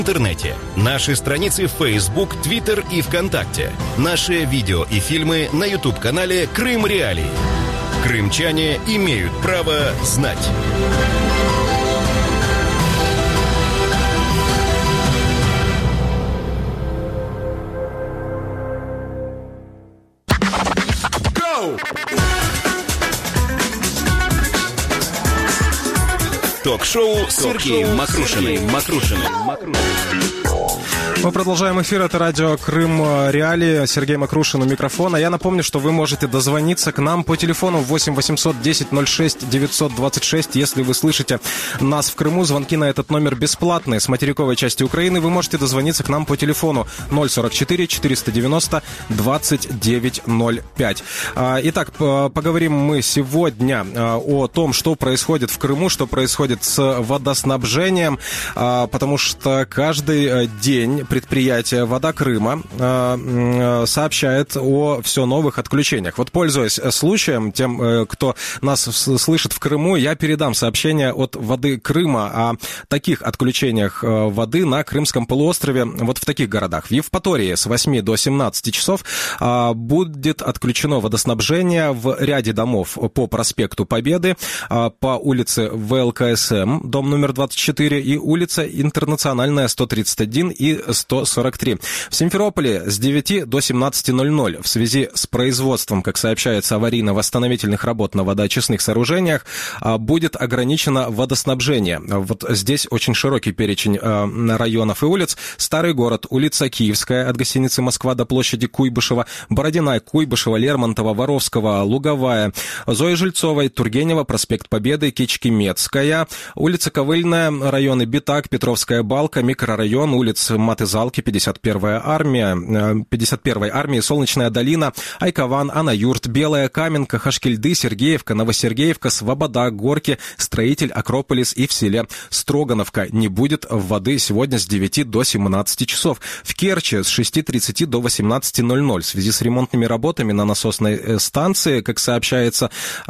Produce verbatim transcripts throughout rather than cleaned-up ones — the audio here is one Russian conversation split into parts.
В интернете. Наши страницы в Facebook, Twitter и ВКонтакте. Наши видео и фильмы на YouTube-канале Крым Реалии. Крымчане имеют право знать. Ток-шоу с Сергеем Макрушиным. Макрушиным. Мы продолжаем эфир. Это радио Крым Реалии. Сергей Макрушин у микрофона. Я напомню, что вы можете дозвониться к нам по телефону восемь восемьсот десять ноль шесть девятьсот двадцать шесть. Если вы слышите нас в Крыму, звонки на этот номер бесплатные. С материковой части Украины вы можете дозвониться к нам по телефону ноль сорок четыре четыреста девяносто двадцать девять ноль пять. Итак, поговорим мы сегодня о том, что происходит в Крыму, что происходит с водоснабжением, потому что каждый день предприятие «Вода Крыма» э, сообщает о все новых отключениях. Вот, пользуясь случаем, тем, э, кто нас слышит в Крыму, я передам сообщение от «Воды Крыма» о таких отключениях э, воды на Крымском полуострове, вот в таких городах. В Евпатории с восьми до семнадцати часов э, будет отключено водоснабжение в ряде домов по проспекту Победы, э, по улице ВЛКСМ, дом номер двадцать четыре, и улица Интернациональная, сто тридцать один и сто сорок три. В Симферополе с девяти до семнадцати ноль-ноль в связи с производством, как сообщается, аварийно-восстановительных работ на водоочистных сооружениях будет ограничено водоснабжение. Вот здесь очень широкий перечень районов и улиц. Старый город, улица Киевская от гостиницы «Москва» до площади Куйбышева, Бородина, Куйбышева, Лермонтова, Воровского, Луговая, Зои Жильцовой, Тургенева, проспект Победы, Кичкимецкая, улица Ковыльная, районы Битак, Петровская Балка, микрорайон, улица Матызалки, пятьдесят первая армия, пятьдесят первая армия, Солнечная долина, Айкован, Анаюрт, Белая Каменка, Хашкильды, Сергеевка, Новосергеевка, Свобода, Горки, Строитель, Акрополис и в селе Строгановка. Не будет воды сегодня с девяти до семнадцати часов. В Керчи с шести тридцати до восемнадцати ноль-ноль в связи с ремонтными работами на насосной станции, как сообщается,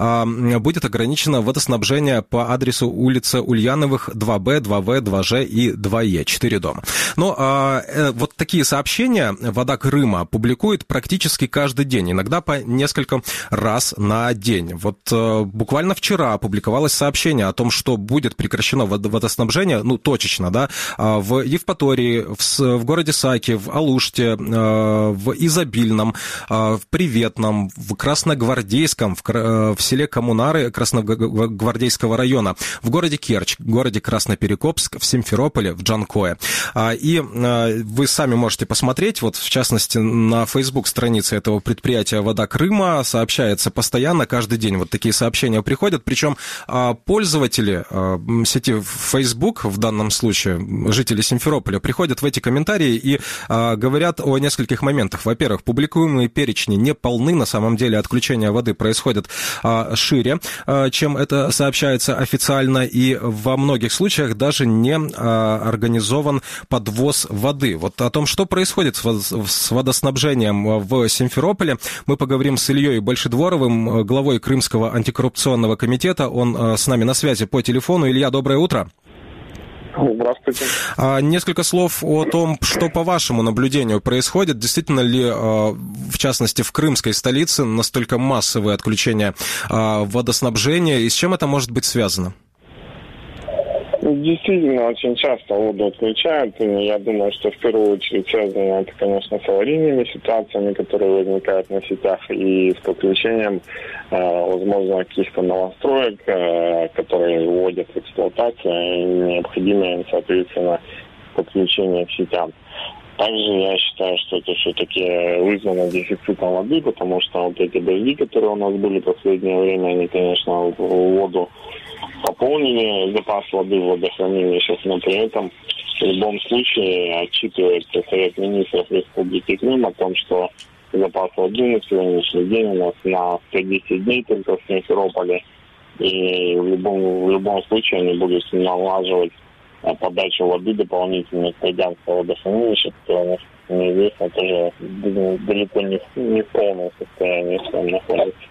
будет ограничено водоснабжение по адресу улица Ульяновых, два Б, два В, два Ж и два Е, четыре дома. Но а, э, вот такие сообщения «Вода Крыма» публикует практически каждый день, иногда по несколько раз на день. Вот э, буквально вчера опубликовалось сообщение о том, что будет прекращено водоснабжение, ну, точечно, да, в Евпатории, в, в городе Саки, в Алуште, э, в Изобильном, э, в Приветном, в Красногвардейском, в, э, в селе Коммунары Красногвардейского района, в городе Керчь, в городе Красноперекопск, в Симферополе, в Джанкое. И вы сами можете посмотреть, вот в частности на Facebook странице этого предприятия «Вода Крыма» сообщается постоянно, каждый день вот такие сообщения приходят, причем пользователи сети Facebook, в данном случае жители Симферополя, приходят в эти комментарии и говорят о нескольких моментах. Во-первых, публикуемые перечни не полны, на самом деле отключение воды происходит шире, чем это сообщается официально, и во многих случаях даже не организован подвоз воды. Вот о том, что происходит с водоснабжением в Симферополе, мы поговорим с Ильей Большедворовым, главой Крымского антикоррупционного комитета. Он с нами на связи по телефону. Илья, доброе утро. Здравствуйте. Несколько слов о том, что по вашему наблюдению происходит. Действительно ли, в частности, в крымской столице настолько массовые отключения водоснабжения, и с чем это может быть связано? Действительно, очень часто воду отключают. И я думаю, что в первую очередь связано это, конечно, с аварийными ситуациями, которые возникают на сетях, и с подключением, возможно, каких-то новостроек, которые вводят в эксплуатацию, и необходимое, соответственно, подключение к сетям. Также я считаю, что это все-таки вызвано дефицитом воды, потому что вот эти дожди, которые у нас были в последнее время, они, конечно, воду пополнили, запас воды в водохранилищах, но при этом в любом случае отчитывается Совет Министров Республики Крым о том, что запас воды на сегодняшний день у нас на сто десять дней только в Симферополе, и в любом, в любом случае они будут налаживать подачу воды дополнительно к Тайганскому водохранилищу, которое, неизвестно, тоже далеко не, не в полном состоянии там находится.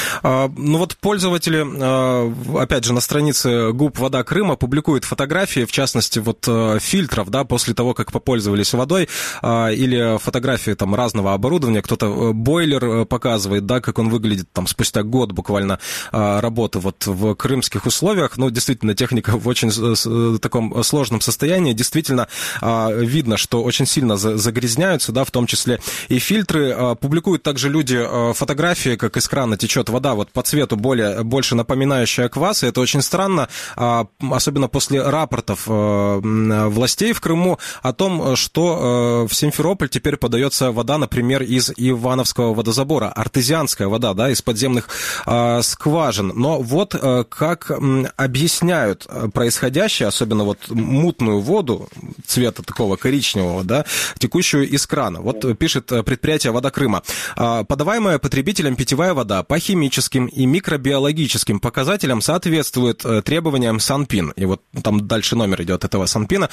Ну вот пользователи, опять же, на странице ГУП «Вода Крыма» публикуют фотографии, в частности, вот фильтров, да, после того, как попользовались водой, или фотографии там разного оборудования, кто-то бойлер показывает, да, как он выглядит там спустя год буквально работы вот в крымских условиях. Ну, действительно, техника в очень таком сложном состоянии. Действительно, видно, что очень сильно загрязняются, да, в том числе и фильтры. Публикуют также люди фотографии, как из крана течет вода, вот по цвету более, больше напоминающая квас, и это очень странно, особенно после рапортов властей в Крыму о том, что в Симферополь теперь подается вода, например, из Ивановского водозабора, артезианская вода, да, из подземных скважин. Но вот как объясняют происходящее, особенно вот мутную воду цвета такого коричневого, да, текущую из крана. Вот пишет предприятие «Вода Крыма». Подаваемая потребителям питьевая вода по химическим и микробиологическим показателям соответствует требованиям Санпин. И вот там дальше номер идет этого Санпина.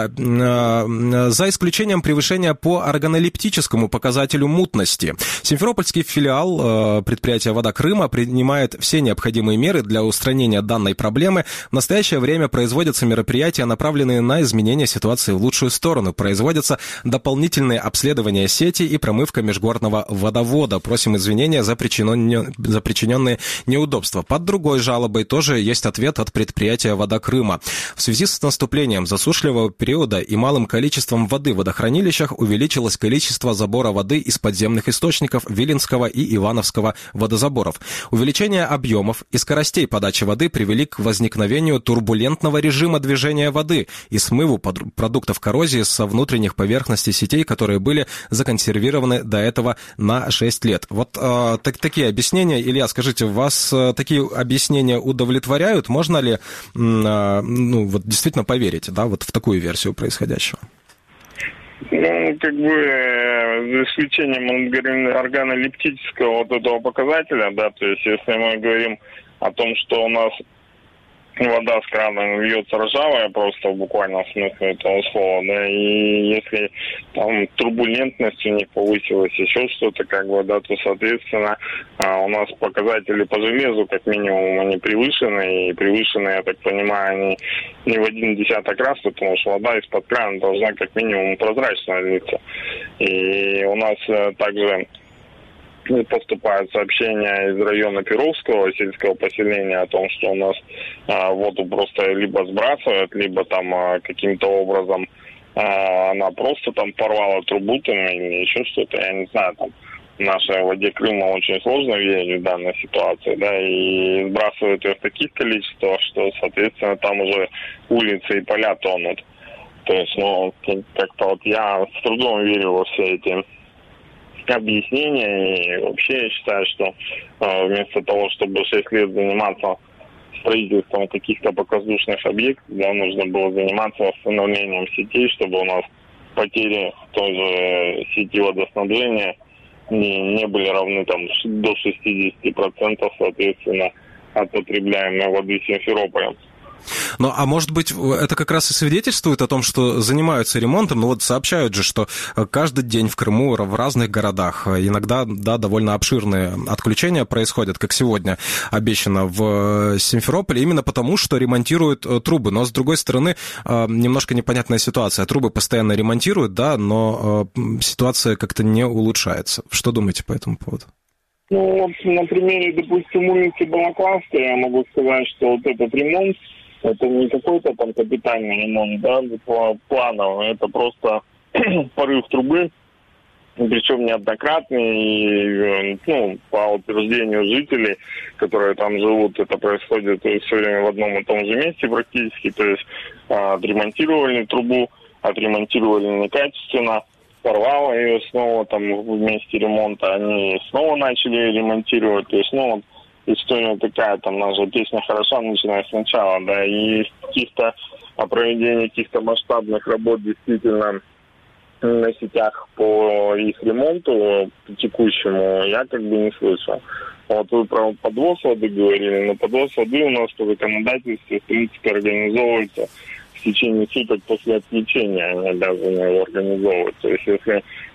За исключением превышения по органолептическому показателю мутности. Симферопольский филиал предприятия «Вода Крыма» принимает все необходимые меры для устранения данной проблемы. В настоящее время производятся мероприятия, направленные на изменение ситуации в лучшую сторону. Производятся дополнительные обследования сети и промывка межгорного водовода. Просим извинения за причиненные, за причиненные неудобства. Под другой жалобой тоже есть ответ от предприятия «Вода Крыма». В связи с наступлением засушливого периода и малым количеством воды в водохранилищах увеличилось количество забора воды из подземных источников Виленского и Ивановского водозаборов. Увеличение объемов и скоростей подачи воды привели к возникновению турбулентного режима движения воды и смыву продуктов коррозии со внутренних поверхностей сетей, которые были законсервированы до этого на шесть лет. Вот э, так, такие объяснения. Илья, скажите, вас э, такие объяснения удовлетворяют? Можно ли э, ну, вот действительно поверить, да, вот в такую версию происходящего? Ну, как бы, за исключением органолептического вот этого показателя, да, то есть если мы говорим о том, что у нас вода с крана льется ржавая, просто в буквальном смысле этого слова, да, и если там турбулентность у них повысилась, еще что-то, как бы, да, то, соответственно, у нас показатели по железу, как минимум, они превышены, и превышены, я так понимаю, они не в один десяток раз, потому что вода из-под крана должна как минимум прозрачно литься. И у нас также поступают сообщения из района Перовского сельского поселения о том, что у нас а, воду просто либо сбрасывают, либо там а, каким-то образом а, она просто там порвала трубу там, или еще что-то, я не знаю, там в нашей воде Крыма очень сложно верить в данной ситуации, да, и сбрасывают ее в таких количествах, что, соответственно, там уже улицы и поля тонут. То есть, ну, как-то вот я с трудом верю во все эти объяснения, и вообще я считаю, что э, вместо того, чтобы шесть лет заниматься строительством каких-то показушных объектов, да, нужно было заниматься восстановлением сетей, чтобы у нас потери в той же сети водоснабжения не, не были равны там до шестьдесят процентов, соответственно, от потребляемой воды Симферополем. Ну, а может быть, это как раз и свидетельствует о том, что занимаются ремонтом. Ну, вот сообщают же, что каждый день в Крыму, в разных городах, иногда, да, довольно обширные отключения происходят, как сегодня обещано в Симферополе, именно потому, что ремонтируют трубы. Но, с другой стороны, немножко непонятная ситуация. Трубы постоянно ремонтируют, да, но ситуация как-то не улучшается. Что думаете по этому поводу? Ну, вот на примере, допустим, улицы Балаклавской я могу сказать, что вот этот ремонт, это не какой-то там капитальный ремонт, да, плановый, это просто порыв трубы, причем неоднократный, и, ну, по утверждению жителей, которые там живут, это происходит все время в одном и том же месте практически, то есть отремонтировали трубу, отремонтировали некачественно, порвало ее снова там в месте ремонта, они снова начали ремонтировать, то есть, ну, вот, история такая, там, наша песня хороша, начиная сначала, да, и каких-то о проведении каких-то масштабных работ действительно на сетях по их ремонту текущему я как бы не слышал. Вот вы про подвоз воды говорили, но подвоз воды у нас по законодательству, в принципе, организовывается в течение суток после отключения, они обязаны его организовывать. То есть, если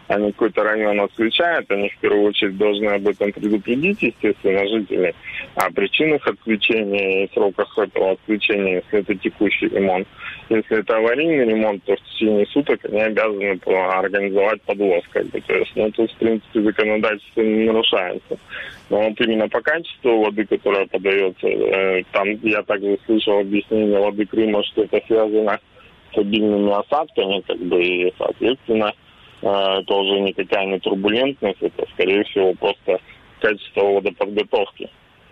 они какой-то район отключают, они в первую очередь должны об этом предупредить, естественно, жителей о причинах отключения и сроках этого отключения, если это текущий ремонт. Если это аварийный ремонт, то в течение суток они обязаны организовать подвоз. Как бы. То есть, ну, тут, в принципе, законодательство не нарушается. Но вот именно по качеству воды, которая подается, э, там я также слышал объяснение воды Крыма, что это связано с обильными осадками, как бы, и, соответственно, э, это уже никакая не турбулентность, это, скорее всего, просто качество водоподготовки.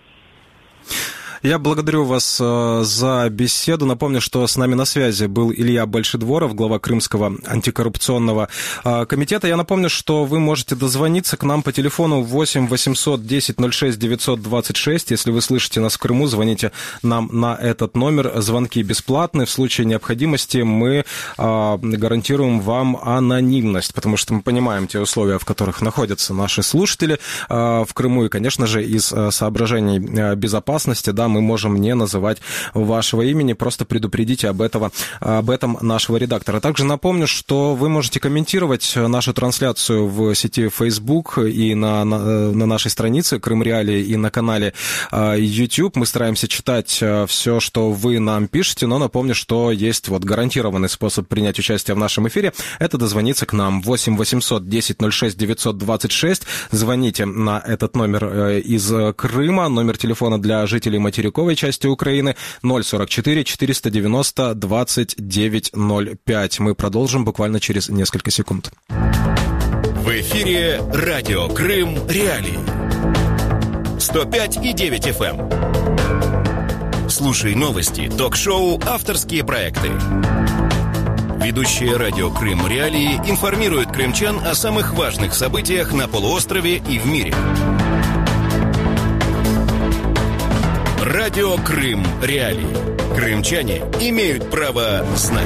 Я благодарю вас за беседу. Напомню, что с нами на связи был Илья Большедворов, глава Крымского антикоррупционного комитета. Я напомню, что вы можете дозвониться к нам по телефону восемь восемьсот десять ноль шесть девятьсот двадцать шесть. Если вы слышите нас в Крыму, звоните нам на этот номер. Звонки бесплатны. В случае необходимости мы гарантируем вам анонимность, потому что мы понимаем те условия, в которых находятся наши слушатели в Крыму. И, конечно же, из соображений безопасности, да, мы можем не называть вашего имени, просто предупредите об, этого, об этом нашего редактора. Также напомню, что вы можете комментировать нашу трансляцию в сети Facebook и на, на, на нашей странице Крым Реалии и на канале YouTube. Мы стараемся читать все, что вы нам пишете, но напомню, что есть вот гарантированный способ принять участие в нашем эфире. Это дозвониться к нам восемь восемьсот десять ноль шесть девятьсот двадцать шесть. Звоните на этот номер из Крыма, номер телефона для жителей материковой части Украины ноль сорок четыре четыреста девяносто двадцать девять ноль пять. Мы продолжим буквально через несколько секунд. В эфире радио Крым Реалии. сто пять и девять эф эм. Слушай новости, ток-шоу, авторские проекты. Ведущие радио Крым Реалии информируют крымчан о самых важных событиях на полуострове и в мире. Радио Крым Реалии. Крымчане имеют право знать.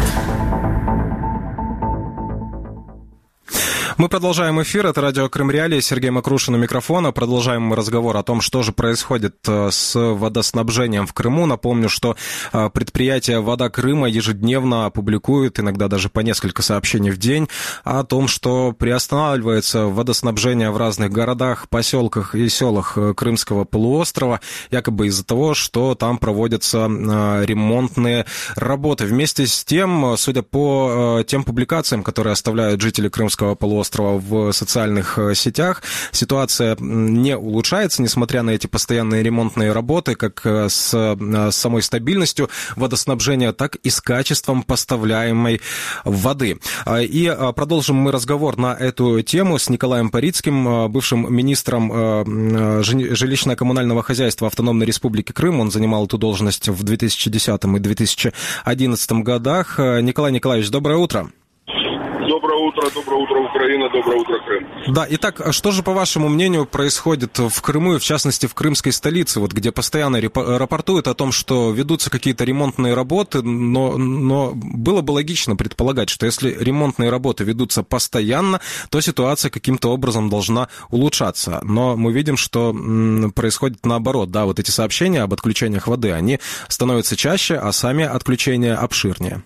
Мы продолжаем эфир. Это радио Крым Реалии. Сергей Макрушин у микрофона. Продолжаем мы разговор о том, что же происходит с водоснабжением в Крыму. Напомню, что предприятие «Вода Крыма» ежедневно публикует, иногда даже по несколько сообщений в день, о том, что приостанавливается водоснабжение в разных городах, поселках и селах Крымского полуострова, якобы из-за того, что там проводятся ремонтные работы. Вместе с тем, судя по тем публикациям, которые оставляют жители Крымского полуострова в социальных сетях, ситуация не улучшается, несмотря на эти постоянные ремонтные работы, как с, с самой стабильностью водоснабжения, так и с качеством поставляемой воды. И продолжим мы разговор на эту тему с Николаем Парицким, бывшим министром жилищно-коммунального хозяйства Автономной Республики Крым. Он занимал эту должность в две тысячи десятом и две тысячи одиннадцатом годах. Николай Николаевич, доброе утро. Доброе утро, доброе утро, Украина, доброе утро, Крым. Да, итак, что же, по вашему мнению, происходит в Крыму, и в частности в крымской столице, вот, где постоянно рапортуют о том, что ведутся какие-то ремонтные работы, но, но было бы логично предполагать, что если ремонтные работы ведутся постоянно, то ситуация каким-то образом должна улучшаться. Но мы видим, что м, происходит наоборот, да, вот эти сообщения об отключениях воды, они становятся чаще, а сами отключения обширнее.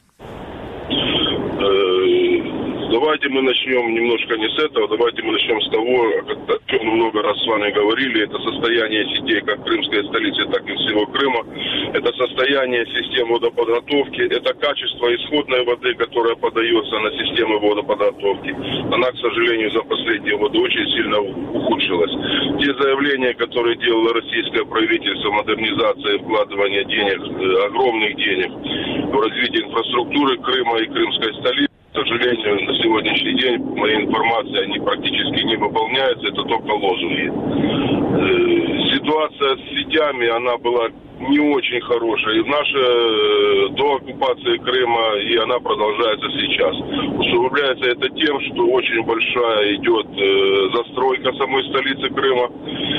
Давайте мы начнем немножко не с этого, давайте мы начнем с того, о чем мы много раз с вами говорили. Это состояние сетей как крымской столицы, так и всего Крыма. Это состояние систем водоподготовки, это качество исходной воды, которая подается на системы водоподготовки. Она, к сожалению, за последние годы очень сильно ухудшилась. Те заявления, которые делало российское правительство, модернизация и вкладывание денег, огромных денег в развитие инфраструктуры Крыма и крымской столицы, к сожалению, на сегодняшний день, по моей информации, они практически не выполняются, это только лозунги. Ситуация с сетями, она была не очень хорошая. И в наше, до оккупации Крыма, и она продолжается сейчас. Усугубляется это тем, что очень большая идет застройка самой столицы Крыма.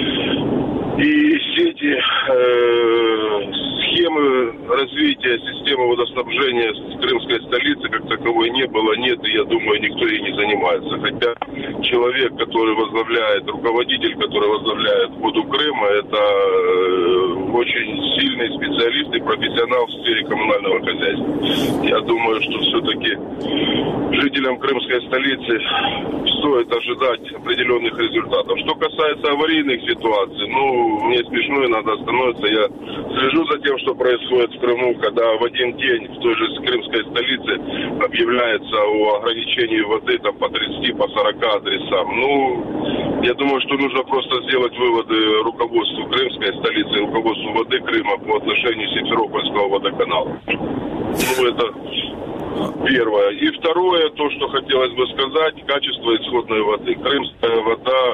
И сети, э, схемы развития системы водоснабжения крымской столицы как таковой не было, нет, и я думаю, никто ей не занимается. Хотя человек, который возглавляет, руководитель, который возглавляет воду Крыма, это э, очень сильный специалист и профессионал в сфере коммунального хозяйства. Я думаю, что все-таки жителям крымской столицы стоит ожидать определенных результатов. Что касается аварийных ситуаций, ну, мне смешно иногда становится. Я слежу за тем, что происходит в Крыму, когда в один день в той же крымской столице объявляется о ограничении воды там, по тридцати, по сорока адресам. Ну, я думаю, что нужно просто сделать выводы руководству крымской столицы и руководству воды Крыма по отношению Симферопольского водоканала. Ну, это первое. И второе, то, что хотелось бы сказать, качество исходной воды. Крымская вода,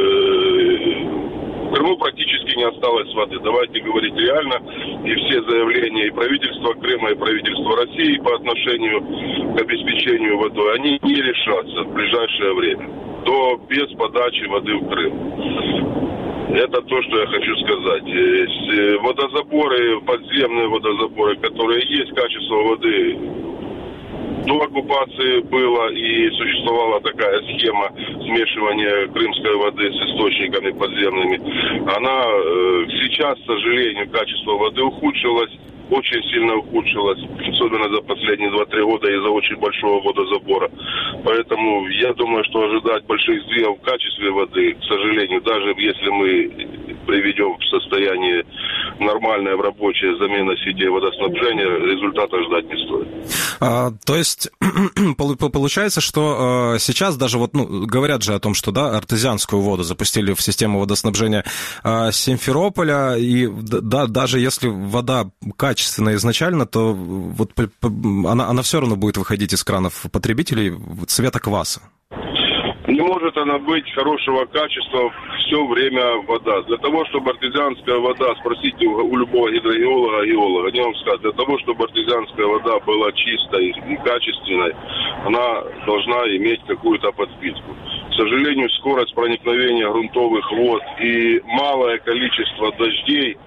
э, в Крыму практически не осталось воды. Давайте говорить реально. И все заявления и правительства Крыма, и правительства России по отношению к обеспечению водой, они не решатся в ближайшее время. До без подачи воды в Крым. Это то, что я хочу сказать. Водозаборы, подземные водозаборы, которые есть, качество воды до оккупации было и существовала такая схема смешивания крымской воды с источниками подземными. Она э, сейчас, к сожалению, качество воды ухудшилось. Очень сильно ухудшилось, особенно за последние два-три года из-за очень большого водозабора. Поэтому я думаю, что ожидать больших сдвигов в качестве воды, к сожалению, даже если мы приведем в состояние нормальное в рабочее замена сетей водоснабжения, результата ждать не стоит. А, то есть получается, что а, сейчас даже вот, ну, говорят же о том, что да, артезианскую воду запустили в систему водоснабжения а, Симферополя, и да, даже если вода качественная изначально, то вот она, она все равно будет выходить из кранов потребителей цвета кваса. Не может она быть хорошего качества все время вода. Для того, чтобы артезианская вода, спросите у, у любого гидрогеолога, геолога, они вам скажут, для того, чтобы артезианская вода была чистой и качественной, она должна иметь какую-то подпитку. К сожалению, скорость проникновения грунтовых вод и малое количество дождей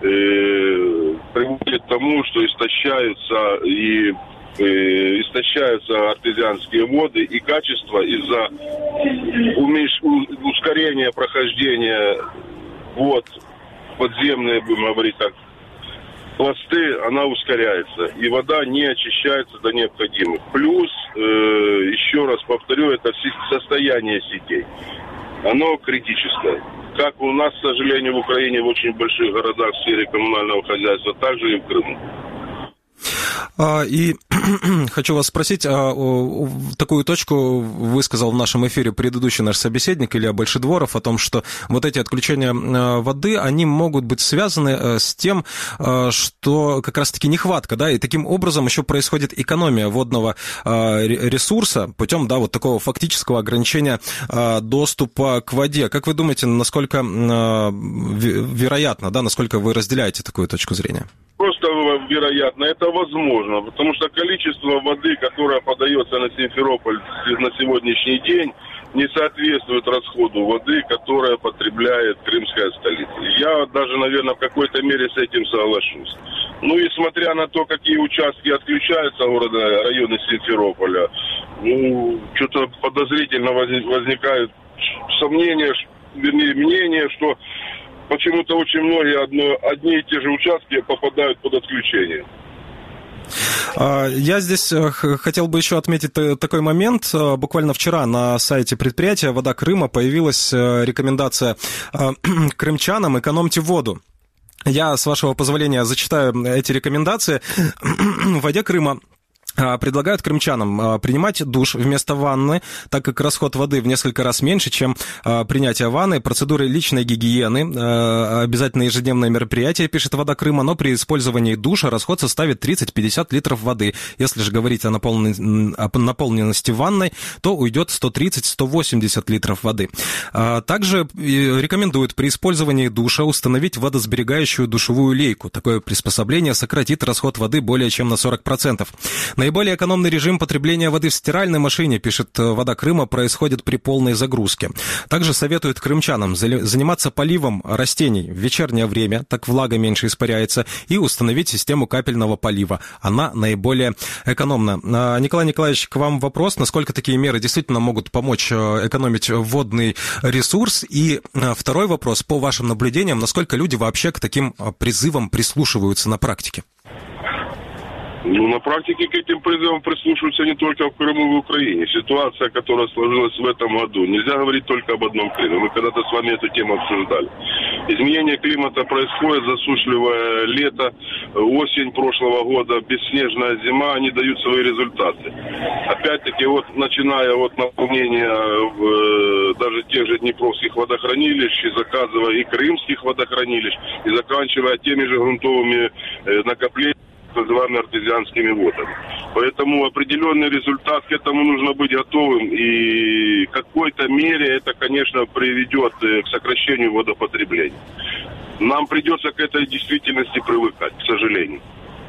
э, приводит к тому, что истощаются и истощаются артезианские воды, и качество из-за умеш... ускорения прохождения вод подземные, будем говорить так, пласты, она ускоряется, и вода не очищается до необходимых. Плюс, э, еще раз повторю, это состояние сетей. Оно критическое. Как у нас, к сожалению, в Украине в очень больших городах в сфере коммунального хозяйства, так же и в Крыму. И хочу вас спросить, такую точку высказал в нашем эфире предыдущий наш собеседник Илья Большедворов о том, что вот эти отключения воды, они могут быть связаны с тем, что как раз-таки нехватка, да, и таким образом еще происходит экономия водного ресурса путем, да, вот такого фактического ограничения доступа к воде. Как вы думаете, насколько вероятно, да, насколько вы разделяете такую точку зрения? Просто вероятно, это возможно, потому что количество воды, которое подается на Симферополь на сегодняшний день, не соответствует расходу воды, которая потребляет крымская столица. Я даже, наверное, в какой-то мере с этим соглашусь. Ну и смотря на то, какие участки отключаются города, районы Симферополя, ну, что-то подозрительно возникает сомнение, вернее, мнение, что почему-то очень многие одно, одни и те же участки попадают под отключение. Я здесь хотел бы еще отметить такой момент. Буквально вчера на сайте предприятия «Вода Крыма» появилась рекомендация крымчанам: экономьте воду. Я, с вашего позволения, зачитаю эти рекомендации. В «Воде Крыма» предлагают крымчанам принимать душ вместо ванны, так как расход воды в несколько раз меньше, чем принятие ванны. Процедуры личной гигиены, обязательно ежедневное мероприятие, пишет «Вода Крыма», но при использовании душа расход составит тридцать-пятьдесят литров воды. Если же говорить о наполненности ванной, то уйдет сто тридцать - сто восемьдесят литров воды. Также рекомендуют при использовании душа установить водосберегающую душевую лейку. Такое приспособление сократит расход воды более чем на сорок процентов. Наиболее экономный режим потребления воды в стиральной машине, пишет «Вода Крыма», происходит при полной загрузке. Также советуют крымчанам заниматься поливом растений в вечернее время, так влага меньше испаряется, и установить систему капельного полива. Она наиболее экономна. Николай Николаевич, к вам вопрос. Насколько такие меры действительно могут помочь экономить водный ресурс? И второй вопрос. По вашим наблюдениям, насколько люди вообще к таким призывам прислушиваются на практике? Ну, на практике к этим призывам прислушиваются не только в Крыму и в Украине. Ситуация, которая сложилась в этом году, нельзя говорить только об одном Крыме. Мы когда-то с вами эту тему обсуждали. Изменение климата происходит, засушливое лето, осень прошлого года, бесснежная зима, они дают свои результаты. Опять-таки, вот начиная от наполнения в, даже тех же днепровских водохранилищ, и заказывая и крымских водохранилищ, и заканчивая теми же грунтовыми накоплениями, называемыми артезианскими водами. Поэтому определенный результат, к этому нужно быть готовым. И в какой-то мере это, конечно, приведет к сокращению водопотребления. Нам придется к этой действительности привыкать, к сожалению.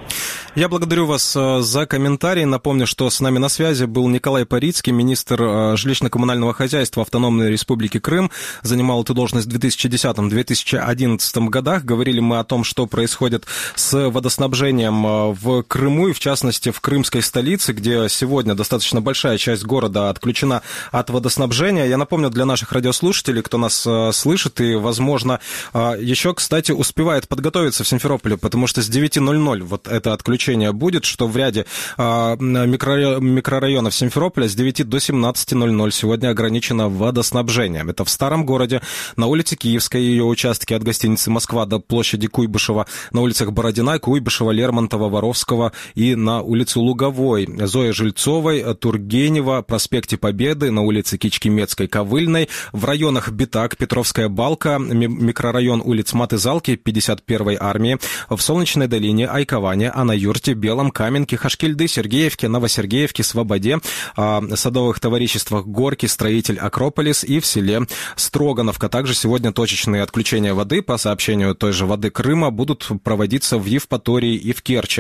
Я благодарю вас за комментарий. Напомню, что с нами на связи был Николай Парицкий, министр жилищно-коммунального хозяйства Автономной Республики Крым. Занимал эту должность в две тысячи десятом - две тысячи одиннадцатом годах. Говорили мы о том, что происходит с водоснабжением в Крыму, и в частности в крымской столице, где сегодня достаточно большая часть города отключена от водоснабжения. Я напомню для наших радиослушателей, кто нас слышит и, возможно, еще, кстати, успевает подготовиться в Симферополе, потому что с девяти ноль-ноль вот это отключение будет, что в ряде а, микро, микрорайонов Симферополя с девяти до семнадцати ноль-ноль сегодня ограничено водоснабжение. Это в Старом городе, на улице Киевской, ее участке от гостиницы «Москва» до площади Куйбышева, на улицах Бородина, Куйбышева, Лермонтова, Воровского и на улице Луговой, Зои Жильцовой, Тургенева, проспекте Победы, на улице Кичкимецкой, Ковыльной, в районах Битак, Петровская Балка, микрорайон улиц Маты-Залки, пятьдесят первой армии, в Солнечной долине, Айковане, Анаюрте, Белом, Каменке, Хашкильды, Сергеевке, Новосергеевке, Свободе, Садовых товариществах Горки, Строитель, Акрополис и в селе Строгановка. Также сегодня точечные отключения воды, по сообщению той же Воды Крыма, будут проводиться в Евпатории и в Керчи.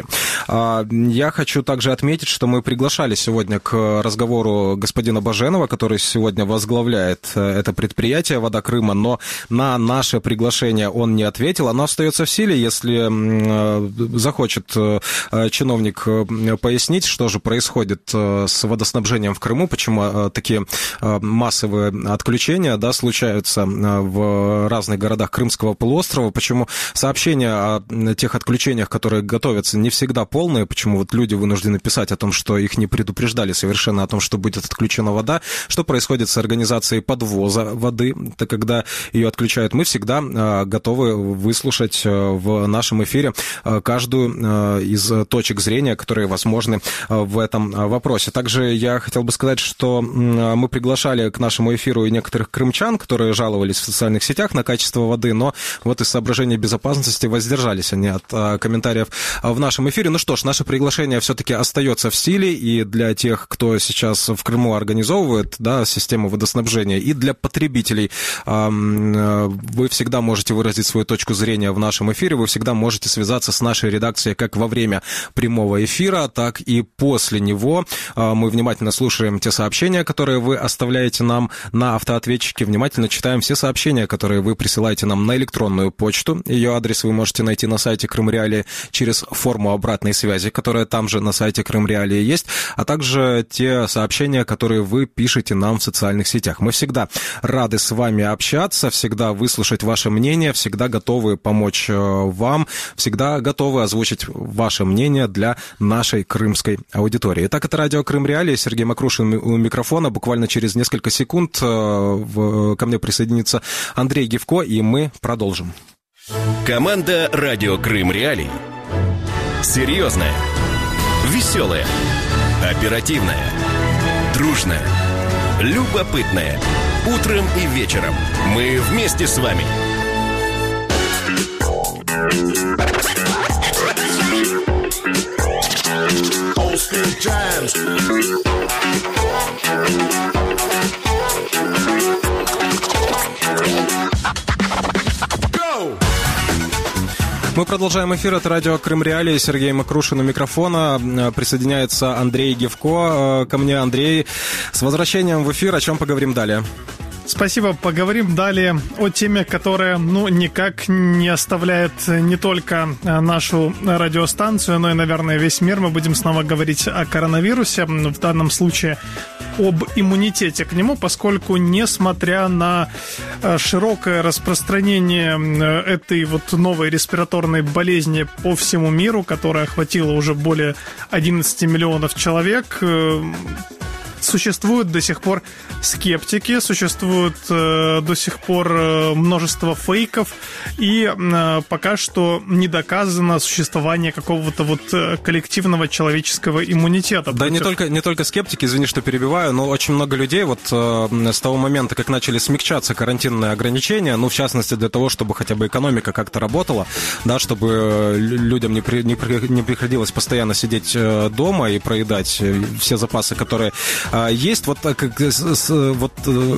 Я хочу также отметить, что мы приглашали сегодня к разговору господина Баженова, который сегодня возглавляет это предприятие «Вода Крыма», но на наше приглашение он не ответил. Оно остается в силе, если захочет чиновник пояснить, что же происходит с водоснабжением в Крыму, почему такие массовые отключения, да, случаются в разных городах Крымского полуострова, почему сообщения о тех отключениях, которые готовятся, не всегда полные, почему вот люди вынуждены писать о том, что их не предупреждали совершенно о том, что будет отключена вода, что происходит с организацией подвоза воды, то когда ее отключают. Мы всегда готовы выслушать в нашем эфире каждую из точек зрения, которые возможны в этом вопросе. Также я хотел бы сказать, что мы приглашали к нашему эфиру и некоторых крымчан, которые жаловались в социальных сетях на качество воды, но вот из соображений безопасности воздержались они от комментариев в нашем эфире. Ну что ж, наше приглашение все-таки остается в силе, и для тех, кто сейчас в Крыму организовывает, да, систему водоснабжения, и для потребителей. Вы всегда можете выразить свою точку зрения в нашем эфире, вы всегда можете связаться с нашей редакцией как во время прямого эфира, так и после него. Мы внимательно слушаем те сообщения, которые вы оставляете нам на автоответчике, внимательно читаем все сообщения, которые вы присылаете нам на электронную почту. Ее адрес вы можете найти на сайте Крым Реалии через форму обратной связи, которая там же на сайте Крым Реалии есть, а также те сообщения, которые вы пишете нам в социальных сетях. Мы всегда рады с вами общаться, всегда выслушать ваше мнение, всегда готовы помочь вам, всегда готовы озвучить ваше мнение для нашей крымской аудитории. Итак, это радио Крым Реалии, Сергей Макрушин у микрофона. Буквально через несколько секунд ко мне присоединится Андрей Гевко, и мы продолжим. Команда радио Крым Реалии. Серьезная, веселая, оперативная, дружная, любопытная. Утром и вечером мы вместе с вами. Мы продолжаем эфир. Это радио Крым Реалии. Сергей Макрушин у микрофона. Присоединяется Андрей Гевко. Ко мне, Андрей. С возвращением в эфир. О чем поговорим далее? Спасибо. Поговорим далее о теме, которая, ну, никак не оставляет не только нашу радиостанцию, но и, наверное, весь мир. Мы будем снова говорить о коронавирусе. В данном случае об иммунитете к нему, поскольку, несмотря на широкое распространение этой вот новой респираторной болезни по всему миру, которая охватила уже более одиннадцати миллионов человек, существуют до сих пор скептики, существует э, до сих пор э, множество фейков, и э, пока что не доказано существование какого-то вот э, коллективного человеческого иммунитета. Да, против... не только, не только скептики, извини, что перебиваю, но очень много людей вот э, с того момента, как начали смягчаться карантинные ограничения, ну, в частности, для того, чтобы хотя бы экономика как-то работала, да, чтобы людям не, при, не, при, не приходилось постоянно сидеть дома и проедать все запасы, которые есть, вот, как, с, вот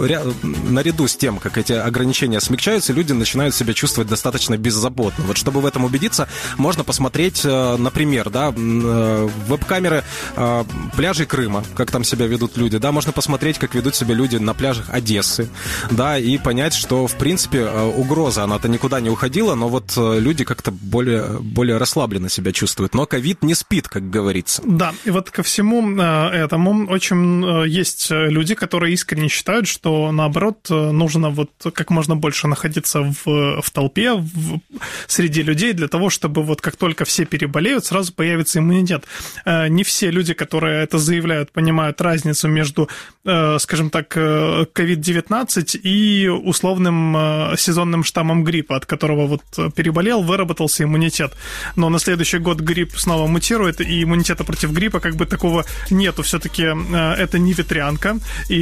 наряду с тем, как эти ограничения смягчаются, люди начинают себя чувствовать достаточно беззаботно. Вот чтобы в этом убедиться, можно посмотреть, например, да, веб-камеры пляжей Крыма, как там себя ведут люди, да, можно посмотреть, как ведут себя люди на пляжах Одессы, да, и понять, что, в принципе, угроза, она-то никуда не уходила, но вот люди как-то более, более расслабленно себя чувствуют. Но ковид не спит, как говорится. Да, и вот ко всему этому очень есть люди, которые искренне считают, что, наоборот, нужно вот как можно больше находиться в, в толпе, в, среди людей, для того, чтобы вот как только все переболеют, сразу появится иммунитет. Не все люди, которые это заявляют, понимают разницу между, скажем так, ковид девятнадцать и условным сезонным штаммом гриппа, от которого вот переболел, выработался иммунитет. Но на следующий год грипп снова мутирует, и иммунитета против гриппа как бы такого нету. Все-таки это не ветрянка,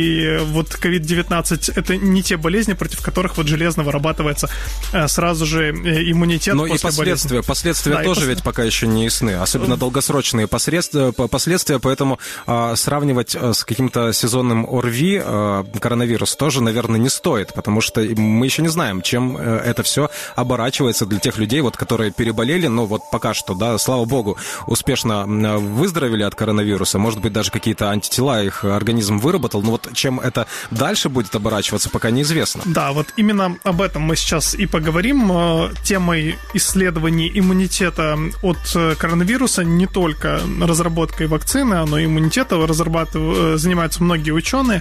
и вот ковид девятнадцать это не те болезни, против которых вот железно вырабатывается сразу же иммунитет. Но после и последствия, болезни. последствия да, тоже пос... ведь пока еще не ясны, особенно долгосрочные последствия, последствия, поэтому а, сравнивать с каким-то сезонным ОРВИ а, коронавирус тоже, наверное, не стоит, потому что мы еще не знаем, чем это все оборачивается для тех людей, вот, которые переболели, но вот пока что, да, слава богу, успешно выздоровели от коронавируса, может быть, даже какие-то антитела их организм выработал, но вот чем это дальше будет оборачиваться, пока неизвестно. Да, вот именно об этом мы сейчас и поговорим. Темой исследований иммунитета от коронавируса не только разработкой вакцины, но и иммунитета разрабатывают, занимаются многие ученые.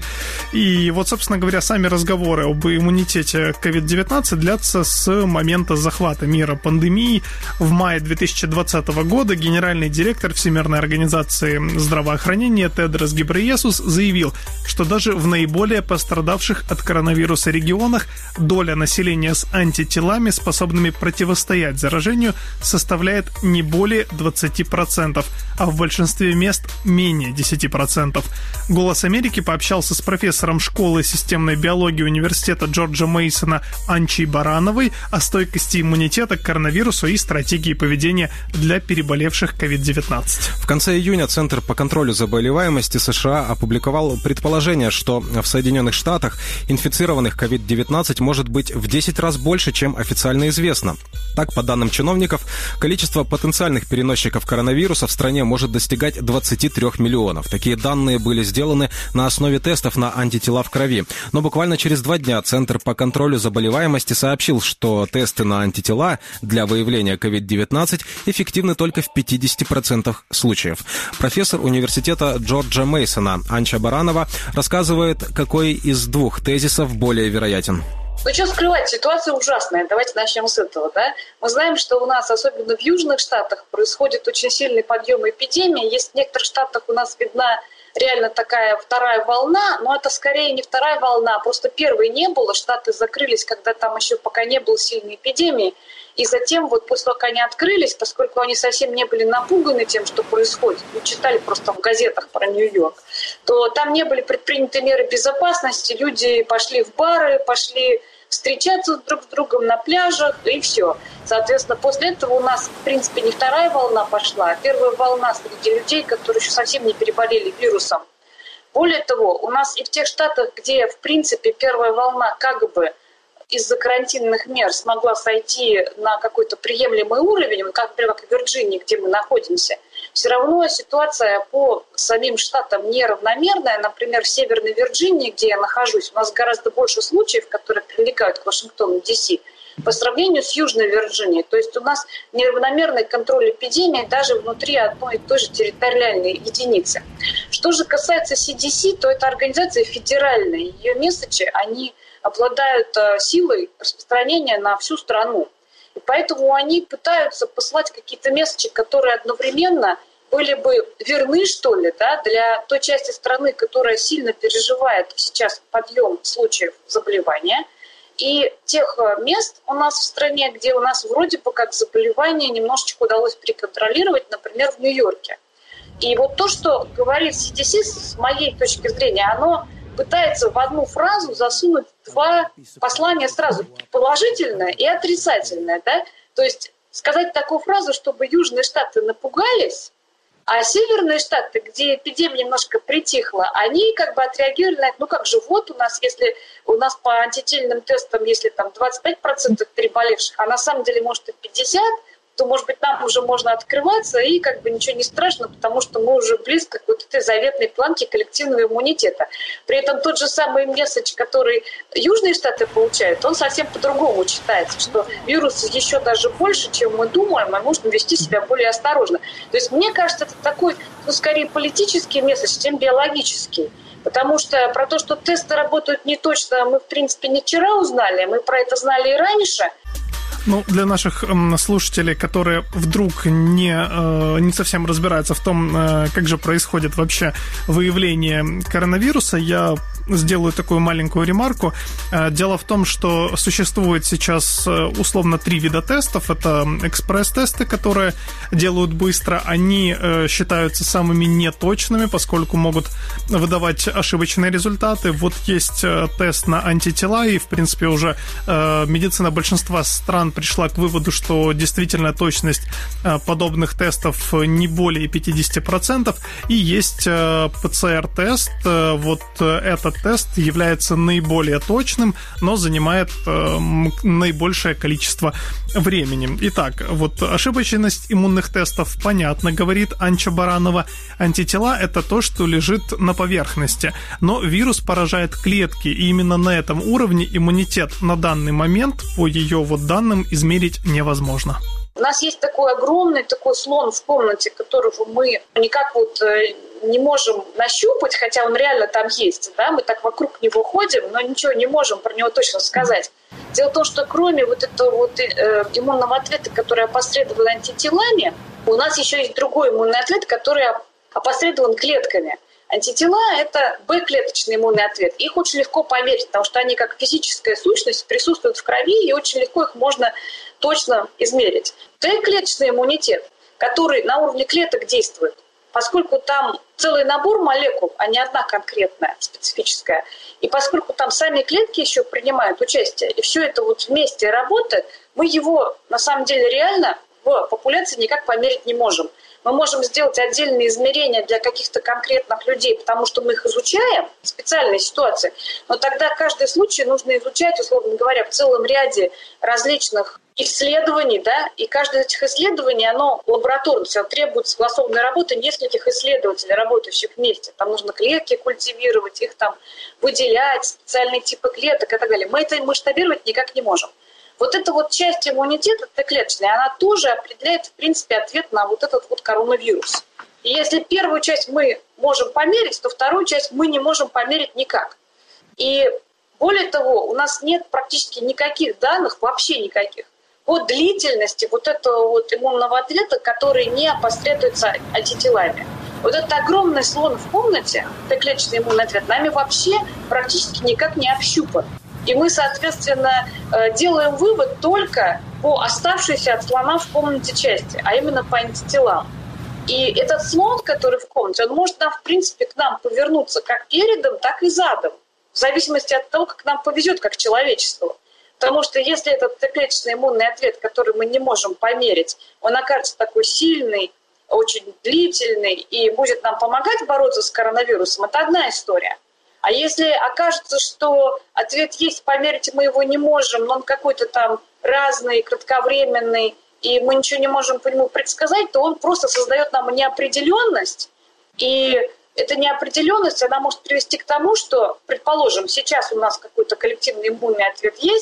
И вот, собственно говоря, сами разговоры об иммунитете ковид девятнадцать длятся с момента захвата мира пандемией. В мае две тысячи двадцатого года генеральный директор Всемирной организации здравоохранения Тедрос Гебрейесус заявил, что даже в наиболее пострадавших от коронавируса регионах доля населения с антителами, способными противостоять заражению, составляет не более двадцати процентов, а в большинстве мест менее десяти процентов. «Голос Америки» пообщался с профессором школы системной биологии университета Джорджа Мейсона Анчей Барановой о стойкости иммунитета к коронавирусу и стратегии поведения для переболевших ковид девятнадцать. В конце июня Центр по контролю заболеваемости США опубликовал предположение, что в Соединенных Штатах инфицированных ковид девятнадцать может быть в десять раз больше, чем официально известно. Так, по данным чиновников, количество потенциальных переносчиков коронавируса в стране может достигать двадцати трёх миллионов. Такие данные были сделаны на основе тестов на антитела в крови. Но буквально через два дня Центр по контролю заболеваемости сообщил, что тесты на антитела для выявления ковид девятнадцать эффективны только в пятидесяти процентах случаев. Профессор университета Джорджа Мейсона Анча Баранова рассказывает, какой из двух тезисов более вероятен. Ну, что скрывать, ситуация ужасная. Давайте начнем с этого, да? Мы знаем, что у нас, особенно в южных штатах, происходит очень сильный подъем эпидемии. Есть в некоторых штатах у нас видна реально такая вторая волна, но это скорее не вторая волна, просто первой не было. Штаты закрылись, когда там еще пока не было сильной эпидемии. И затем, вот после того, как они открылись, поскольку они совсем не были напуганы тем, что происходит, ну, читали просто в газетах про Нью-Йорк, то там не были предприняты меры безопасности, люди пошли в бары, пошли встречаться друг с другом на пляжах, и все. Соответственно, после этого у нас, в принципе, не вторая волна пошла, а первая волна среди людей, которые еще совсем не переболели вирусом. Более того, у нас и в тех штатах, где, в принципе, первая волна как бы из-за карантинных мер смогла сойти на какой-то приемлемый уровень, как, например, как в Вирджинии, где мы находимся, все равно ситуация по самим штатам неравномерная. Например, в Северной Вирджинии, где я нахожусь, у нас гораздо больше случаев, которые прилегают к Вашингтону, Ди Си. по сравнению с Южной Вирджинией. То есть у нас неравномерный контроль эпидемии даже внутри одной и той же территориальной единицы. Что же касается си ди си, то это организация федеральная. Ее месседжи, они обладают силой распространения на всю страну. И поэтому они пытаются посылать какие-то месседжи, которые одновременно были бы верны, что ли, да, для той части страны, которая сильно переживает сейчас подъем случаев заболевания, и тех мест у нас в стране, где у нас вроде бы как заболевание немножечко удалось переконтролировать, например, в Нью-Йорке. И вот то, что говорит си ди си, с моей точки зрения, оно пытается в одну фразу засунуть два послания сразу, положительное и отрицательное, да? То есть сказать такую фразу, чтобы южные штаты напугались, а северные штаты, где эпидемия немножко притихла, они как бы отреагировали на это, ну как же, вот у нас, если у нас по антительным тестам, если там двадцать пять процентов переболевших, а на самом деле может и пятьдесят процентов, то, может быть, нам уже можно открываться, и как бы ничего не страшно, потому что мы уже близко к вот этой заветной планке коллективного иммунитета. При этом тот же самый месседж, который Южные Штаты получают, он совсем по-другому читается, что вирус еще даже больше, чем мы думаем, и нужно вести себя более осторожно. То есть, мне кажется, это такой, ну, скорее политический месседж, чем биологический. Потому что про то, что тесты работают не точно, мы, в принципе, не вчера узнали, мы про это знали и раньше. Ну, для наших э, слушателей, которые вдруг не, э, не совсем разбираются в том, э, как же происходит вообще выявление коронавируса, я сделаю такую маленькую ремарку. Э, дело в том, что существует сейчас э, условно три вида тестов. Это экспресс-тесты, которые делают быстро. Они э, считаются самыми неточными, поскольку могут выдавать ошибочные результаты. Вот есть э, тест на антитела, и, в принципе, уже э, медицина большинства стран пришла к выводу, что действительно точность подобных тестов не более пятьдесят процентов. И есть пэ цэ эр-тест. Вот этот тест является наиболее точным, но занимает наибольшее количество времени. Итак, вот ошибочность иммунных тестов понятно, говорит Анча Баранова. Антитела — это то, что лежит на поверхности. Но вирус поражает клетки, и именно на этом уровне иммунитет на данный момент, по ее вот данным, измерить невозможно. У нас есть такой огромный такой слон в комнате, которого мы никак вот не можем нащупать, хотя он реально там есть, да, мы так вокруг него ходим, но ничего не можем про него точно сказать. Дело в том, что кроме вот этого вот э, иммунного ответа, который опосредован антителами, у нас еще есть другой иммунный ответ, который опосредован клетками. Антитела – это Б-клеточный иммунный ответ. Их очень легко померить, потому что они как физическая сущность присутствуют в крови, и очень легко их можно точно измерить. Т-клеточный иммунитет, который на уровне клеток действует, поскольку там целый набор молекул, а не одна конкретная, специфическая, и поскольку там сами клетки еще принимают участие, и все это вот вместе работает, мы его на самом деле реально в популяции никак померить не можем. Мы можем сделать отдельные измерения для каких-то конкретных людей, потому что мы их изучаем в специальной ситуации, но тогда каждый случай нужно изучать, условно говоря, в целом ряде различных исследований, да, и каждое из этих исследований, оно лабораторное, все требует согласованной работы нескольких исследователей, работающих вместе. Там нужно клетки культивировать, их там выделять, специальные типы клеток и так далее. Мы это масштабировать никак не можем. Вот эта вот часть иммунитета Т-клеточная, она тоже определяет, в принципе, ответ на вот этот вот коронавирус. И если первую часть мы можем померить, то вторую часть мы не можем померить никак. И более того, у нас нет практически никаких данных, вообще никаких, по длительности вот этого вот иммунного ответа, который не опосредуется антителами. Вот этот огромный слон в комнате, Т-клеточный иммунный ответ, нами вообще практически никак не общупан. И мы, соответственно, делаем вывод только по оставшейся от слона в комнате части, а именно по антителам. И этот слон, который в комнате, он может, нам, в принципе, к нам повернуться как передом, так и задом, в зависимости от того, как нам повезет, как человечеству. Потому что если этот Т-клеточный иммунный ответ, который мы не можем померить, он окажется такой сильный, очень длительный и будет нам помогать бороться с коронавирусом, это одна история. А если окажется, что ответ есть, померить мы его не можем, но он какой-то там разный, кратковременный, и мы ничего не можем по нему предсказать, то он просто создает нам неопределенность. И эта неопределенность, она может привести к тому, что, предположим, сейчас у нас какой-то коллективный иммунный ответ есть,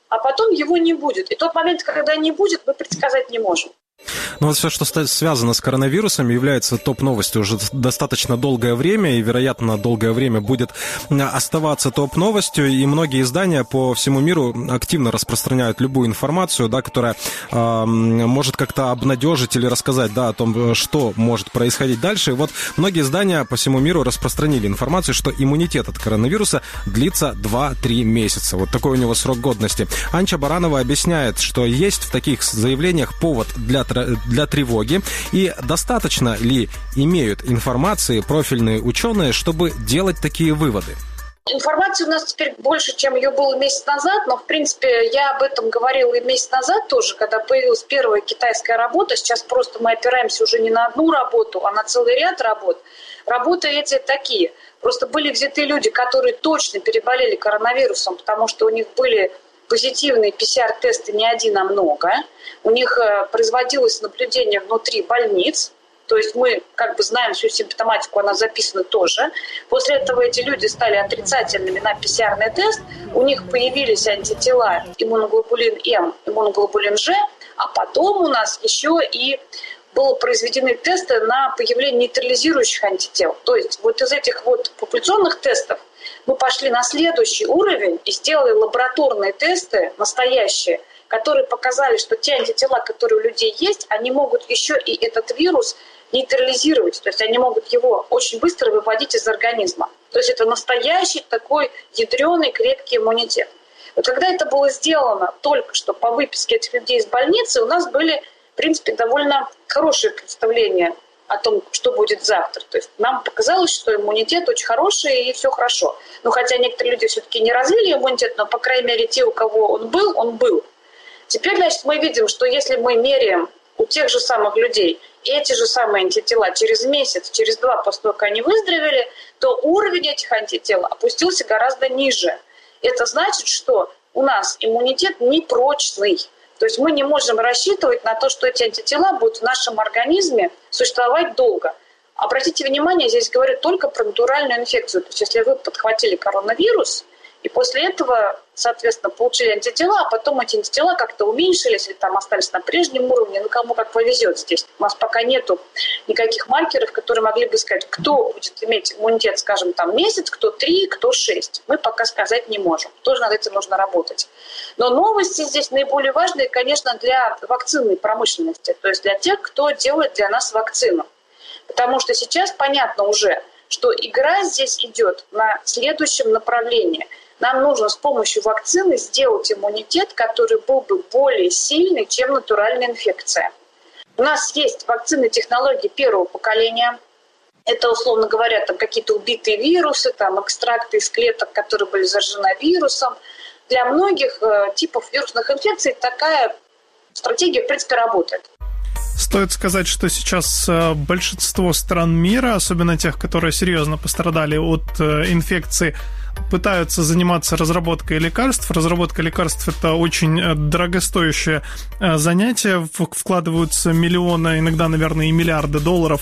а потом его не будет. И тот момент, когда не будет, мы предсказать не можем. Ну вот все, что связано с коронавирусом, является топ-новостью уже достаточно долгое время, и, вероятно, долгое время будет оставаться топ-новостью, и многие издания по всему миру активно распространяют любую информацию, да, которая э, может как-то обнадежить или рассказать, да, о том, что может происходить дальше. И вот многие издания по всему миру распространили информацию, что иммунитет от коронавируса длится два-три месяца. Вот такой у него срок годности. Анча Баранова объясняет, что есть в таких заявлениях повод для для тревоги, и достаточно ли имеют информации профильные ученые, чтобы делать такие выводы? Информации у нас теперь больше, чем ее было месяц назад, но, в принципе, я об этом говорила и месяц назад тоже, когда появилась первая китайская работа. Сейчас просто мы опираемся уже не на одну работу, а на целый ряд работ. Работы эти такие. Просто были взяты люди, которые точно переболели коронавирусом, потому что у них были позитивные пи си ар-тесты не один, а много. У них производилось наблюдение внутри больниц. То есть мы как бы знаем всю симптоматику, она записана тоже. После этого эти люди стали отрицательными на пи си ар-ный тест. У них появились антитела иммуноглобулин М, иммуноглобулин Ж. А потом у нас еще и были произведены тесты на появление нейтрализирующих антител. То есть вот из этих вот популяционных тестов мы пошли на следующий уровень и сделали лабораторные тесты настоящие, которые показали, что те антитела, которые у людей есть, они могут еще и этот вирус нейтрализировать. То есть они могут его очень быстро выводить из организма. То есть это настоящий такой ядреный крепкий иммунитет. Вот когда это было сделано только что по выписке этих людей из больницы, у нас были, в принципе, довольно хорошие представления о том, что будет завтра. То есть нам показалось, что иммунитет очень хороший и все хорошо. Ну, хотя некоторые люди все-таки не развили иммунитет, но, по крайней мере, те, у кого он был, он был. Теперь, значит, мы видим, что если мы меряем у тех же самых людей эти же самые антитела через месяц, через два, после того, как они выздоровели, то уровень этих антител опустился гораздо ниже. Это значит, что у нас иммунитет непрочный. То есть мы не можем рассчитывать на то, что эти антитела будут в нашем организме существовать долго. Обратите внимание, здесь говорят только про натуральную инфекцию. То есть если вы подхватили коронавирус, и после этого, соответственно, получили антитела, а потом эти антитела как-то уменьшились или там остались на прежнем уровне, ну кому как повезет здесь. У нас пока нету никаких маркеров, которые могли бы сказать, кто будет иметь иммунитет, скажем, там месяц, кто три, кто шесть. Мы пока сказать не можем. Тоже над этим нужно работать. Но новости здесь наиболее важные, конечно, для вакцинной промышленности, то есть для тех, кто делает для нас вакцину. Потому что сейчас понятно уже, что игра здесь идет на следующем направлении. Нам нужно с помощью вакцины сделать иммунитет, который был бы более сильный, чем натуральная инфекция. У нас есть вакцины технологии первого поколения. Это, условно говоря, там какие-то убитые вирусы, там экстракты из клеток, которые были заражены вирусом. Для многих э, типов вирусных инфекций такая стратегия, в принципе, работает. Стоит сказать, что сейчас большинство стран мира, особенно тех, которые серьезно пострадали от инфекции, пытаются заниматься разработкой лекарств. Разработка лекарств – это очень дорогостоящее занятие. Вкладываются миллионы, иногда, наверное, и миллиарды долларов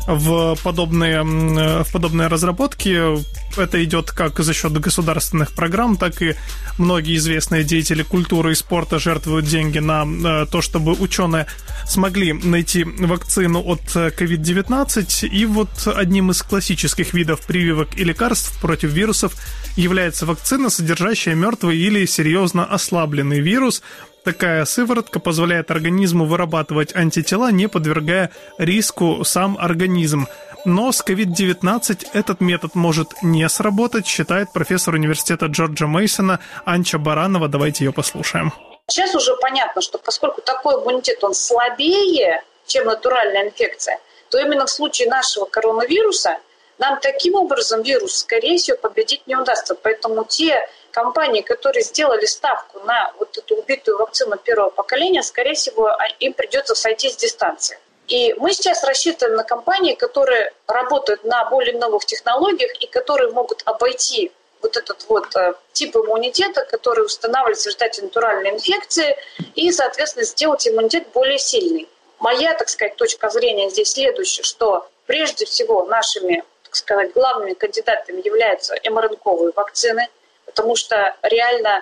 в подобные, в подобные разработки. Это идет как за счет государственных программ, так и многие известные деятели культуры и спорта жертвуют деньги на то, чтобы ученые смогли найти вакцину от ковид девятнадцать. И вот одним из классических видов прививок и лекарств против вирусов является вакцина, содержащая мертвый или серьезно ослабленный вирус. Такая сыворотка позволяет организму вырабатывать антитела, не подвергая риску сам организм. Но с ковид девятнадцать этот метод может не сработать, считает профессор университета Джорджа Мейсона Анча Баранова. Давайте ее послушаем. Сейчас уже понятно, что поскольку такой иммунитет, он слабее, чем натуральная инфекция, то именно в случае нашего коронавируса нам таким образом вирус, скорее всего, победить не удастся. Поэтому те компании, которые сделали ставку на вот эту убитую вакцину первого поколения, скорее всего, им придется сойти с дистанции. И мы сейчас рассчитываем на компании, которые работают на более новых технологиях и которые могут обойти вот этот вот э, тип иммунитета, который устанавливается в результате натуральной инфекции, и, соответственно, сделать иммунитет более сильный. Моя, так сказать, точка зрения здесь следующая, что прежде всего нашими, так сказать, главными кандидатами являются эм эр эн ковые вакцины, потому что реально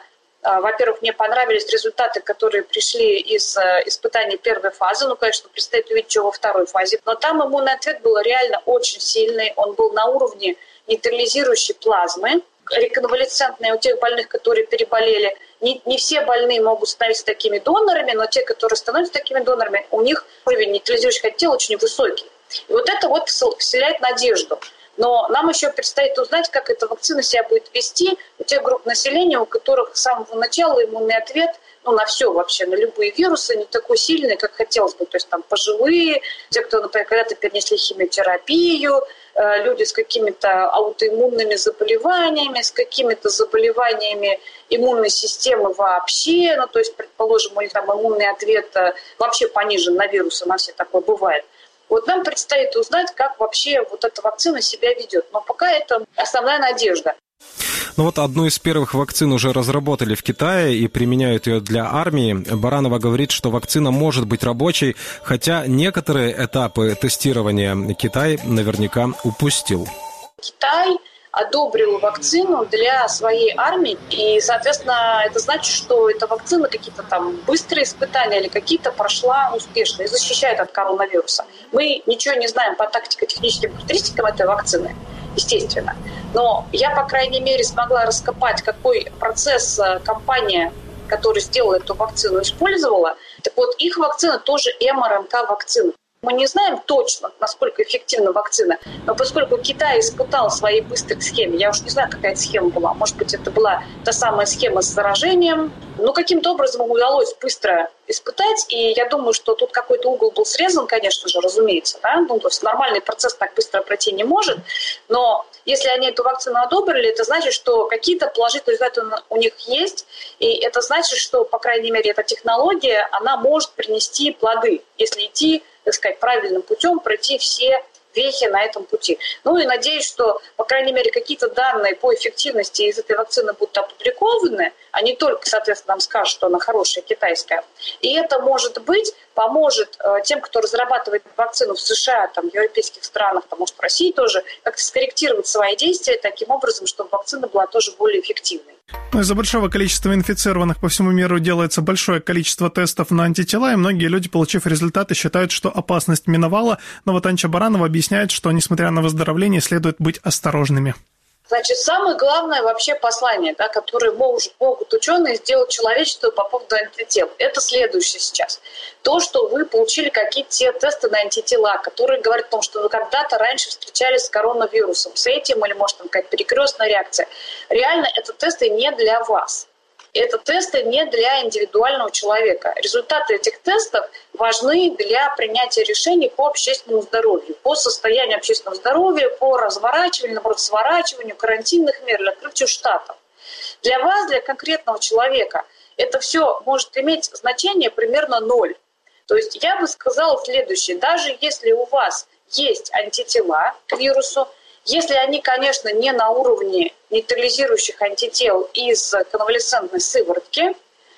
Во-первых, мне понравились результаты, которые пришли из испытаний первой фазы. Ну, конечно, предстоит увидеть, что во второй фазе. Но там иммунный ответ был реально очень сильный. Он был на уровне нейтрализирующей плазмы, реконвалесцентные у тех больных, которые переболели. Не, не все больные могут становиться такими донорами, но те, которые становятся такими донорами, у них уровень нейтрализующих антител очень высокий. И вот это вот вселяет надежду. Но нам еще предстоит узнать, как эта вакцина себя будет вести у тех групп населения, у которых с самого начала иммунный ответ, ну, на все вообще, на любые вирусы, не такой сильный, как хотелось бы. То есть там пожилые, те, кто, например, когда-то перенесли химиотерапию, люди с какими-то аутоиммунными заболеваниями, с какими-то заболеваниями иммунной системы вообще. Ну, то есть, предположим, у них там иммунный ответ вообще понижен на вирусы, у нас все такое бывает. Вот нам предстоит узнать, как вообще вот эта вакцина себя ведет. Но пока это основная надежда. Ну вот одну из первых вакцин уже разработали в Китае и применяют ее для армии. Баранова говорит, что вакцина может быть рабочей, хотя некоторые этапы тестирования Китай наверняка упустил. Китай одобрил вакцину для своей армии, и, соответственно, это значит, что эта вакцина какие-то там быстрые испытания или какие-то прошла успешно и защищает от коронавируса. Мы ничего не знаем по тактико-техническим характеристикам этой вакцины, естественно. Но я, по крайней мере, смогла раскопать, какой процесс компания, которая сделала эту вакцину, использовала. Так вот, их вакцина тоже эм эр эн ка-вакцина. Мы не знаем точно, насколько эффективна вакцина, но поскольку Китай испытал свои быстрые схемы, я уж не знаю, какая это схема была, может быть, это была та самая схема с заражением, но каким-то образом им удалось быстро испытать, и я думаю, что тут какой-то угол был срезан, конечно же, разумеется, да? Ну, то есть нормальный процесс так быстро пройти не может, но если они эту вакцину одобрили, это значит, что какие-то положительные результаты у них есть, и это значит, что, по крайней мере, эта технология, она может принести плоды, если идти, так сказать, правильным путем, пройти все вехи на этом пути. Ну и надеюсь, что, по крайней мере, какие-то данные по эффективности из этой вакцины будут опубликованы, а не только, соответственно, нам скажут, что она хорошая, китайская. И это, может быть, поможет э, тем, кто разрабатывает вакцину в США, там, в европейских странах, там, может, в России тоже, как-то скорректировать свои действия таким образом, чтобы вакцина была тоже более эффективной. Ну, из-за большого количества инфицированных по всему миру делается большое количество тестов на антитела, и многие люди, получив результаты, считают, что опасность миновала. Но вот Анча Баранова объясняет, что, несмотря на выздоровление, следует быть осторожными. Значит, самое главное вообще послание, да, которое могут, могут ученые сделать человечеству по поводу антител, это следующее сейчас. То, что вы получили какие-то те тесты на антитела, которые говорят о том, что вы когда-то раньше встречались с коронавирусом, с этим, или, может, там какая-то перекрестная реакция. Реально, это тесты не для вас. Это тесты не для индивидуального человека. Результаты этих тестов важны для принятия решений по общественному здоровью, по состоянию общественного здоровья, по разворачиванию, наоборот, сворачиванию карантинных мер или открытию штатов. Для вас, для конкретного человека, это все может иметь значение примерно ноль. То есть я бы сказала следующее. Даже если у вас есть антитела к вирусу, если они, конечно, не на уровне нейтрализирующих антител из конвалесцентной сыворотки,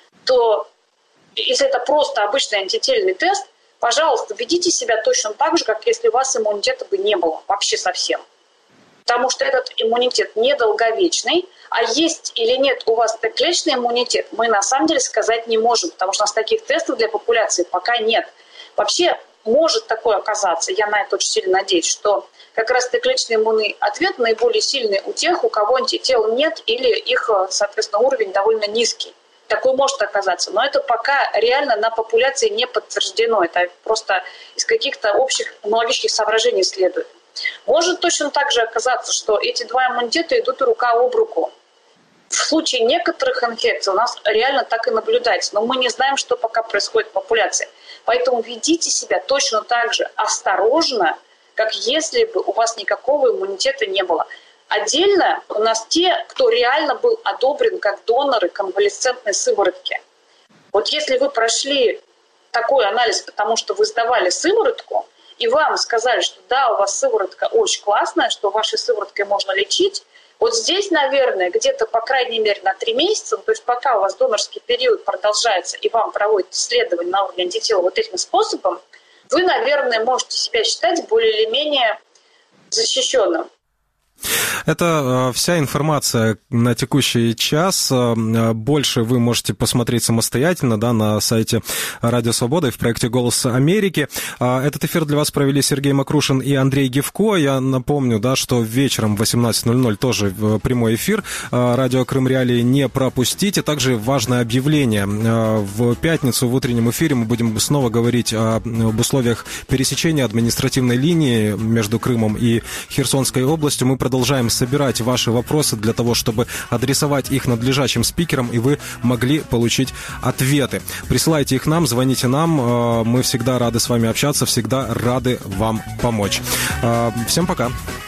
то если это просто обычный антительный тест, пожалуйста, ведите себя точно так же, как если у вас иммунитета бы не было вообще совсем. Потому что этот иммунитет недолговечный, а есть или нет у вас Т-клеточный иммунитет, мы на самом деле сказать не можем, потому что у нас таких тестов для популяции пока нет. Вообще может такое оказаться, я на это очень сильно надеюсь, что как раз Т-клеточный иммунный ответ наиболее сильный у тех, у кого антител нет или их, соответственно, уровень довольно низкий. Такое может оказаться, но это пока реально на популяции не подтверждено. Это просто из каких-то общих иммунологических соображений следует. Может точно так же оказаться, что эти два иммунитета идут рука об руку. В случае некоторых инфекций у нас реально так и наблюдается, но мы не знаем, что пока происходит в популяции. Поэтому ведите себя точно так же осторожно, как если бы у вас никакого иммунитета не было. Отдельно у нас те, кто реально был одобрен как доноры конвалесцентной сыворотки. Вот если вы прошли такой анализ, потому что вы сдавали сыворотку, и вам сказали, что да, у вас сыворотка очень классная, что вашей сывороткой можно лечить, вот здесь, наверное, где-то, по крайней мере, на три месяца, то есть пока у вас донорский период продолжается, и вам проводят исследование на уровне антител вот этим способом, вы, наверное, можете себя считать более или менее защищенным. Это вся информация на текущий час. Больше вы можете посмотреть самостоятельно, да, на сайте Радио Свобода и в проекте «Голос Америки». Этот эфир для вас провели Сергей Макрушин и Андрей Гевко. Я напомню, да, что вечером в восемнадцать ноль ноль тоже прямой эфир. Радио Крым Реалии не пропустите. Также важное объявление. В пятницу в утреннем эфире мы будем снова говорить об условиях пересечения административной линии между Крымом и Херсонской областью. Мы продолжаем собирать ваши вопросы для того, чтобы адресовать их надлежащим спикерам, и вы могли получить ответы. Присылайте их нам, звоните нам. Мы всегда рады с вами общаться, всегда рады вам помочь. Всем пока.